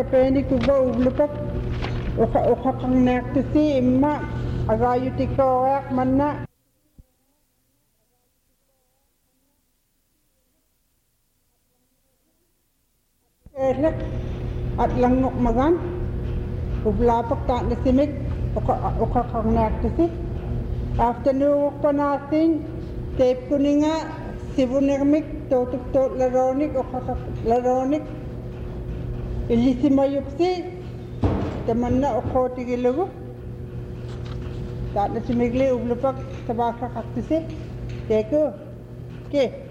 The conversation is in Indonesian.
kapeni kuba ublupak ukakang naktisi imma agayutikoak manna erlek at langok magan ublapak tak nasimik ukakang naktisi afternoon panasin tape kuninga sibunermik totuk tot laronik ukakak laronik ilisimayupsi temanna okoti gilugu tak nasimigli ublupak tabaka kaktisi teko ke